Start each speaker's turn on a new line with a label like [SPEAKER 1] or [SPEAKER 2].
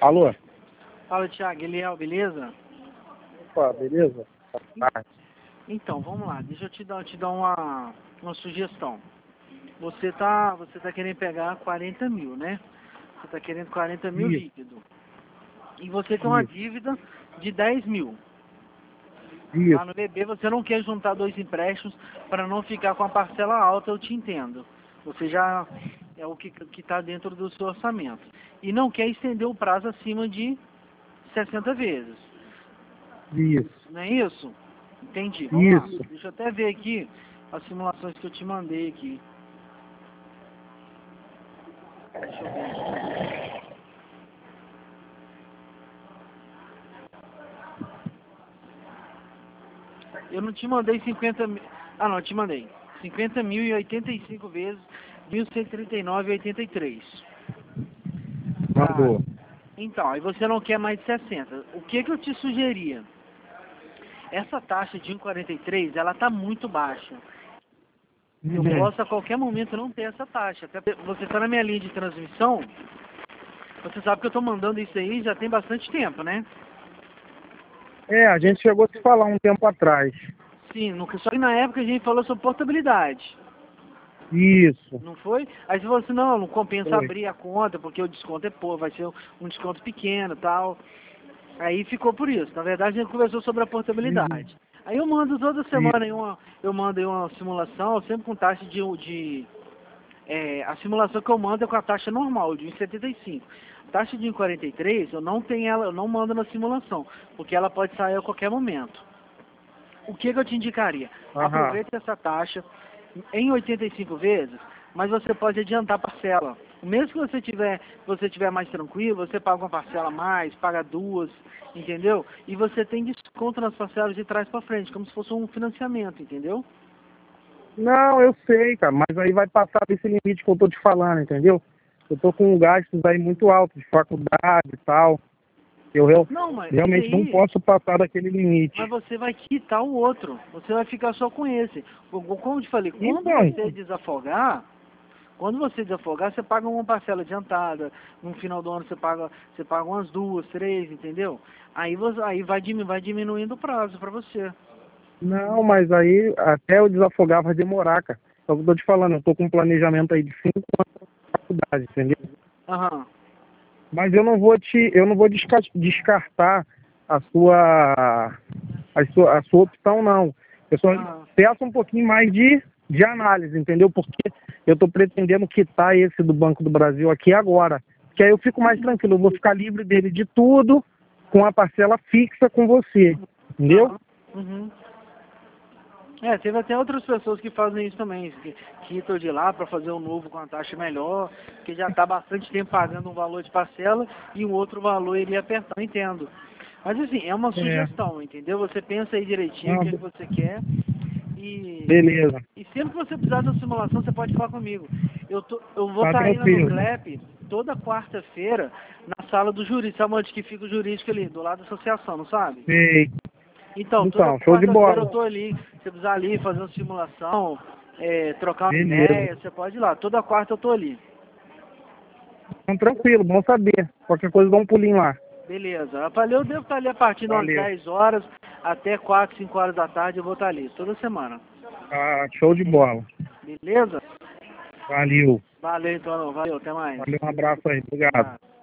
[SPEAKER 1] Alô?
[SPEAKER 2] Fala, Thiago, Eliel, beleza?
[SPEAKER 1] Opa, beleza? Boa tarde.
[SPEAKER 2] Então, vamos lá, deixa eu te dar uma sugestão. Você tá querendo pegar 40 mil, né? Você tá querendo 40 mil
[SPEAKER 1] Isso.
[SPEAKER 2] líquido. E você tem uma
[SPEAKER 1] Isso.
[SPEAKER 2] dívida de 10 mil.
[SPEAKER 1] Isso.
[SPEAKER 2] Lá no BB você não quer juntar dois empréstimos para não ficar com a parcela alta, eu te entendo. Você já é o que está dentro do seu orçamento. E não quer estender o prazo acima de 60 vezes.
[SPEAKER 1] Isso.
[SPEAKER 2] Não é isso? Entendi. Vamos
[SPEAKER 1] Isso.
[SPEAKER 2] lá. Deixa eu até ver aqui as simulações que eu te mandei aqui. Deixa eu ver. Eu não te mandei 50 mil. Ah, não, eu te mandei. 50 mil e 85 vezes 1.139,83.
[SPEAKER 1] Mandou.
[SPEAKER 2] Então, aí você não quer mais de 60. O que eu te sugeria? Essa taxa de 1,43, ela tá muito baixa. Eu posso a qualquer momento não ter essa taxa. Até você está na minha linha de transmissão, você sabe que eu estou mandando isso aí já tem bastante tempo, né?
[SPEAKER 1] É, a gente chegou a se falar um tempo atrás.
[SPEAKER 2] Sim, só que na época a gente falou sobre portabilidade.
[SPEAKER 1] Isso.
[SPEAKER 2] Não foi? Aí você falou assim, não compensa
[SPEAKER 1] Foi.
[SPEAKER 2] abrir a conta, porque o desconto vai ser um desconto pequeno e tal. Aí ficou por isso. Na verdade a gente conversou sobre a portabilidade. Aí eu mando toda semana eu mando aí uma simulação, sempre com taxa a simulação que eu mando é com a taxa normal, de 1,75. Taxa de 1,43, eu não tenho ela, eu não mando na simulação, porque ela pode sair a qualquer momento. O que eu te indicaria?
[SPEAKER 1] Aham.
[SPEAKER 2] Aproveite essa taxa em 85 vezes, mas você pode adiantar a parcela. Mesmo que você tiver mais tranquilo, você paga uma parcela a mais, paga duas, entendeu? E você tem desconto nas parcelas de trás para frente, como se fosse um financiamento, entendeu?
[SPEAKER 1] Não, eu sei, cara, mas aí vai passar desse limite que eu tô te falando, entendeu? Eu tô com gastos aí muito altos, de faculdade e tal.
[SPEAKER 2] Não, mas
[SPEAKER 1] Realmente não posso passar daquele limite.
[SPEAKER 2] Mas você vai quitar o outro. Você vai ficar só com esse. Como eu te falei, quando você desafogar, você paga uma parcela adiantada. No final do ano você paga umas duas, três, entendeu? Aí vai diminuindo o prazo para você.
[SPEAKER 1] Não, mas aí até eu desafogar vai demorar, cara. É o que eu tô te falando, eu tô com um planejamento aí de 5 anos de faculdade, entendeu?
[SPEAKER 2] Aham.
[SPEAKER 1] Mas eu não vou descartar a sua opção, não. Eu só peço um pouquinho mais de análise, entendeu? Porque eu tô pretendendo quitar esse do Banco do Brasil aqui agora. Que aí eu fico mais tranquilo, eu vou ficar livre dele de tudo, com a parcela fixa com você, entendeu?
[SPEAKER 2] Uhum. Teve até outras pessoas que fazem isso também, que quitam de lá para fazer um novo com a taxa melhor, que já está bastante tempo pagando um valor de parcela e um outro valor iria apertar, eu entendo. Mas assim, é uma sugestão, entendeu? Você pensa aí direitinho o que você quer
[SPEAKER 1] Beleza.
[SPEAKER 2] e sempre que você precisar da simulação, você pode falar comigo. Eu vou
[SPEAKER 1] Tá
[SPEAKER 2] estar indo
[SPEAKER 1] tranquilo.
[SPEAKER 2] no CLEP toda quarta-feira na sala do jurídico. Sabe onde que fica o jurídico ali? Do lado da associação, não sabe?
[SPEAKER 1] Sei.
[SPEAKER 2] Então, toda
[SPEAKER 1] Show de
[SPEAKER 2] quarta-feira
[SPEAKER 1] bola.
[SPEAKER 2] eu tô ali. Se você precisar ali fazer uma simulação, trocar uma
[SPEAKER 1] Beleza.
[SPEAKER 2] ideia, você pode ir lá. Toda quarta eu tô ali.
[SPEAKER 1] Então, tranquilo, bom saber. Qualquer coisa, dá um pulinho lá.
[SPEAKER 2] Beleza. Eu devo estar ali a partir de umas 10 horas até 4, 5 horas da tarde eu vou estar ali. Toda semana.
[SPEAKER 1] Ah, show de bola.
[SPEAKER 2] Beleza?
[SPEAKER 1] Valeu.
[SPEAKER 2] Valeu, então. Valeu. Até mais.
[SPEAKER 1] Valeu, um abraço aí. Obrigado.